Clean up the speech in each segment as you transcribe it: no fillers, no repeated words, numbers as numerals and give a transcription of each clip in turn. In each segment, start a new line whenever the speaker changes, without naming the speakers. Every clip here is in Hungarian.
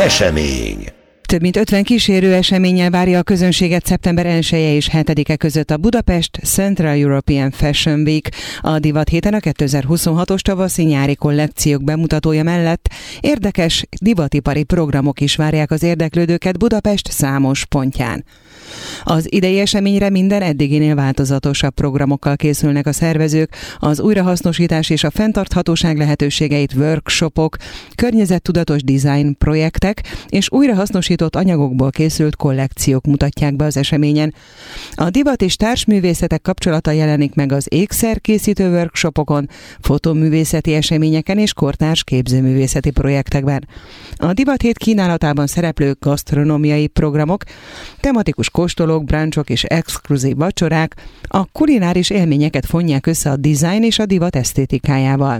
Esemény.
Több mint 50 kísérő eseménnyel várja a közönséget szeptember 1-e és 7-e között a Budapest Central European Fashion Week. A divat héten a 2026-os tavaszi-nyári kollekciók bemutatója mellett érdekes divatipari programok is várják az érdeklődőket Budapest számos pontján. Az idei eseményre minden eddiginél változatosabb programokkal készülnek a szervezők, az újrahasznosítás és a fenntarthatóság lehetőségeit workshopok, környezettudatos design projektek és újrahasznosított anyagokból készült kollekciók mutatják be az eseményen. A divat és társművészetek kapcsolata jelenik meg az ékszerkészítő workshopokon, fotoművészeti eseményeken és kortárs képzőművészeti projektekben. A divathét kínálatában szereplő gasztronómiai programok, tematikus kóstolók, brunchok és exkluzív vacsorák a kulináris élményeket fonják össze a design és a divat esztétikájával.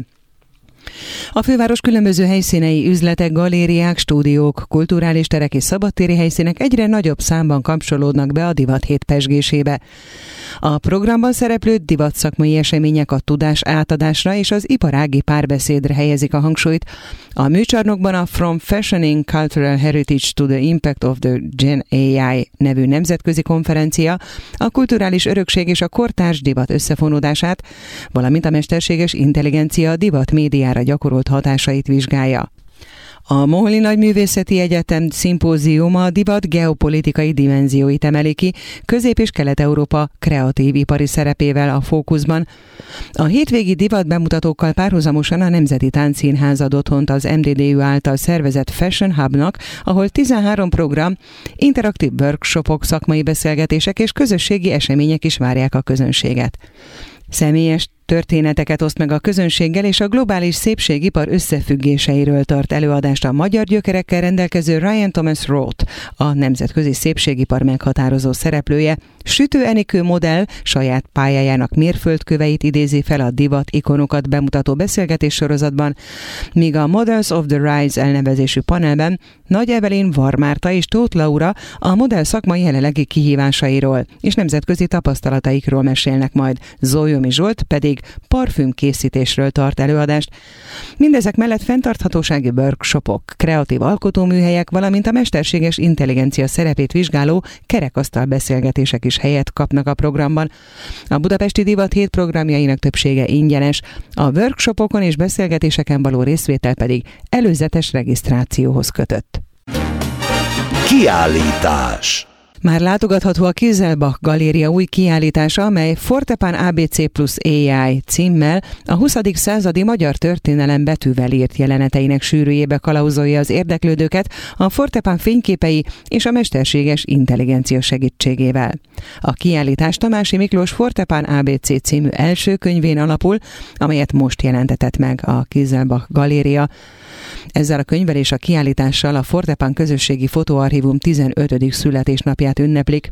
A főváros különböző helyszínei, üzletek, galériák, stúdiók, kulturális terek és szabadtéri helyszínek egyre nagyobb számban kapcsolódnak be a divathét pezsgésébe. A programban szereplő divatszakmai események a tudás átadásra és az iparági párbeszédre helyezik a hangsúlyt. A műcsarnokban a From Fashioning Cultural Heritage to the Impact of the Gen AI nevű nemzetközi konferencia a kulturális örökség és a kortárs divat összefonódását, valamint a mesterséges intelligencia a divat médiára gyakorolt hatásait vizsgálja. A Mohyli Nagyművészeti Egyetem szimpóziuma a divat geopolitikai dimenzióit emeli ki, Közép- és Kelet-Európa kreatív ipari szerepével a fókuszban. A hétvégi divat bemutatókkal párhuzamosan a Nemzeti Táncszínház ad otthont az MDDU által szervezett Fashion Hubnak, ahol 13 program, interaktív workshopok, szakmai beszélgetések és közösségi események is várják a közönséget. Személyes történeteket oszt meg a közönséggel, és a globális szépségipar összefüggéseiről tart előadást a magyar gyökerekkel rendelkező Ryan Thomas Roth, a nemzetközi szépségipar meghatározó szereplője. Sütő Enikő modell saját pályájának mérföldköveit idézi fel a divat ikonokat bemutató beszélgetés sorozatban, míg a Models of the Rise elnevezésű panelben Nagy Evelyn, Varmárta és Tóth Laura a modell szakmai jelenlegi kihívásairól és nemzetközi tapasztalataikról mesélnek majd. Zólyomi Zsolt pedig parfümkészítésről tart előadást. Mindezek mellett fenntarthatósági workshopok, kreatív alkotóműhelyek, valamint a mesterséges intelligencia szerepét vizsgáló kerekasztal beszélgetések is helyet kapnak a programban. A Budapesti Divat Hét programjainak többsége ingyenes, a workshopokon és beszélgetéseken való részvétel pedig előzetes regisztrációhoz kötött.
Kiállítás.
Már látogatható a Kieselbach Galéria új kiállítása, amely Fortepan ABC plus AI címmel a 20. századi magyar történelem betűvel írt jeleneteinek sűrűjébe kalauzolja az érdeklődőket a Fortepan fényképei és a mesterséges intelligencia segítségével. A kiállítás Tamási Miklós Fortepan ABC című első könyvén alapul, amelyet most jelentetett meg a Kieselbach Galéria. Ezzel a könyvvel és a kiállítással a Fortepan közösségi fotóarchívum 15. születésnapját ünneplik.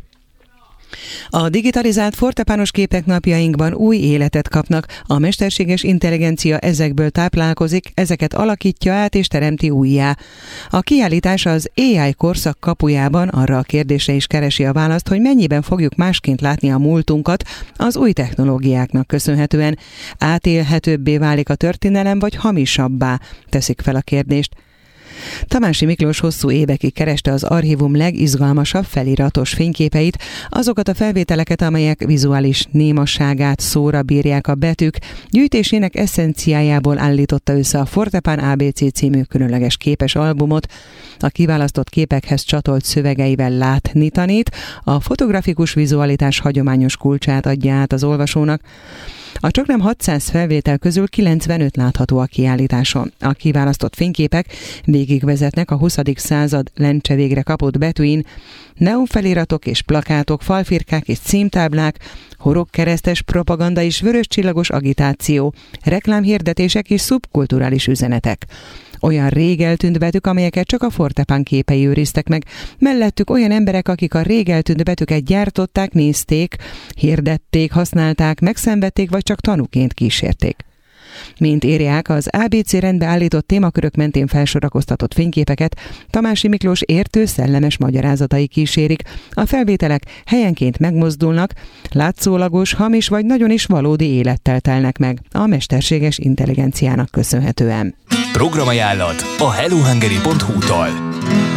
A digitalizált fortepános képek napjainkban új életet kapnak, a mesterséges intelligencia ezekből táplálkozik, ezeket alakítja át és teremti újjá. A kiállítás az AI korszak kapujában arra a kérdésre is keresi a választ, hogy mennyiben fogjuk másként látni a múltunkat az új technológiáknak köszönhetően. Átélhetőbbé válik a történelem, vagy hamisabbá, teszik fel a kérdést. Tamási Miklós hosszú évekig kereste az archívum legizgalmasabb feliratos fényképeit, azokat a felvételeket, amelyek vizuális némasságát szóra bírják a betűk, gyűjtésének eszenciájából állította össze a Fortepan ABC című különleges képes albumot. A kiválasztott képekhez csatolt szövegeivel látni tanít, a fotografikus vizualitás hagyományos kulcsát adja át az olvasónak. A csaknem 600 felvétel közül 95 látható a kiállításon. A kiválasztott fényképek végigvezetnek a 20. század lencse végre kapott betűin, neonfeliratok és plakátok, falfirkák és címtáblák, horogkeresztes propaganda és vöröscsillagos agitáció, reklámhirdetések és szubkulturális üzenetek. Olyan rég eltűnt betűk, amelyeket csak a Fortepan képei őriztek meg. Mellettük olyan emberek, akik a rég eltűnt betűket gyártották, nézték, hirdették, használták, megszenvedték, vagy csak tanúként kísérték. Mint írják, az ABC rendbe állított témakörök mentén felsorakoztatott fényképeket Tamási Miklós értő, szellemes magyarázatai kísérik. A felvételek helyenként megmozdulnak, látszólagos, hamis vagy nagyon is valódi élettel telnek meg a mesterséges intelligenciának köszönhetően.
Programajánlat a hellohungary.hu-tól.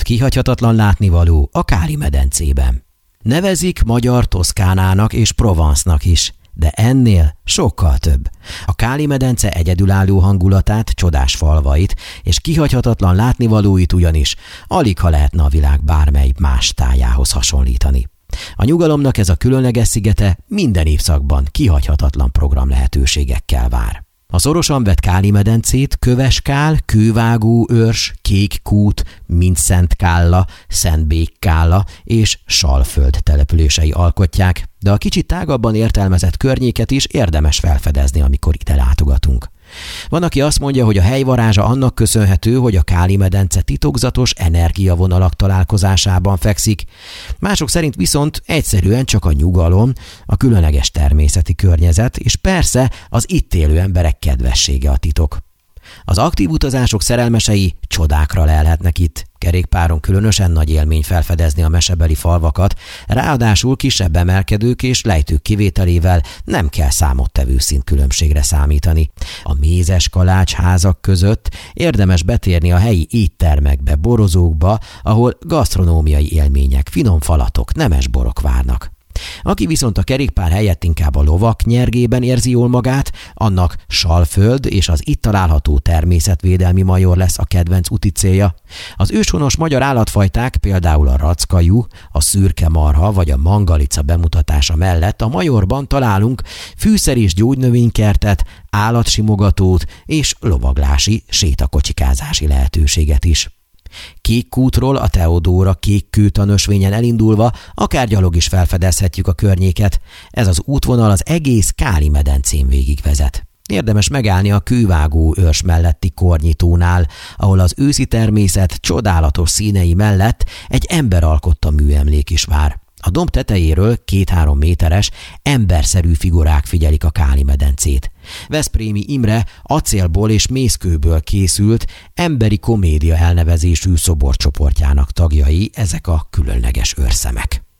között kihagyhatatlan látnivaló a Káli-medencében. Nevezik magyar Toszkánának és Provence-nak is, de ennél sokkal több. A Káli-medence egyedülálló hangulatát, csodás falvait és kihagyhatatlan látnivalóit ugyanis aligha lehetne a világ bármely más tájához hasonlítani. A nyugalomnak ez a különleges szigete minden évszakban kihagyhatatlan program lehetőségekkel vár. A szorosan vett Káli-medencét Köveskál, Kővágó őrs, Kékkút, Mindszentkálla, Szentbékkálla és Salföld települései alkotják, de a kicsit tágabban értelmezett környéket is érdemes felfedezni, amikor ide látogatunk. Van, aki azt mondja, hogy a hely varázsa annak köszönhető, hogy a Káli-medence titokzatos energiavonalak találkozásában fekszik. Mások szerint viszont egyszerűen csak a nyugalom, a különleges természeti környezet, és persze az itt élő emberek kedvessége a titok. Az aktív utazások szerelmesei csodákra lelhetnek itt. Kerékpáron különösen nagy élmény felfedezni a mesebeli falvakat, ráadásul kisebb emelkedők és lejtők kivételével nem kell számottevő szintkülönbségre számítani. A mézes kalács házak között érdemes betérni a helyi éttermekbe, borozókba, ahol gasztronómiai élmények, finom falatok, nemes borok várnak. Aki viszont a kerékpár helyett inkább a lovak nyergében érzi jól magát, annak Salföld és az itt található természetvédelmi major lesz a kedvenc úti célja. Az őshonos magyar állatfajták, például a rackajú, a szürke marha vagy a mangalica bemutatása mellett a majorban találunk fűszer- és gyógynövénykertet, állatsimogatót és lovaglási, sétakocsikázási lehetőséget is. Kékkútról a Teodóra Kékkőtanösvényen elindulva akár gyalog is felfedezhetjük a környéket. Ez az útvonal az egész Káli-medencén végigvezet. Érdemes megállni a Kővágó őrs melletti Kornyitónál, ahol az őszi természet csodálatos színei mellett egy emberalkotta műemlék is vár. A domb tetejéről 2-3 méteres, emberszerű figurák figyelik a Káli-medencét. Veszprémi Imre acélból és mészkőből készült emberi komédia elnevezésű szoborcsoportjának tagjai ezek a különleges őrszemek.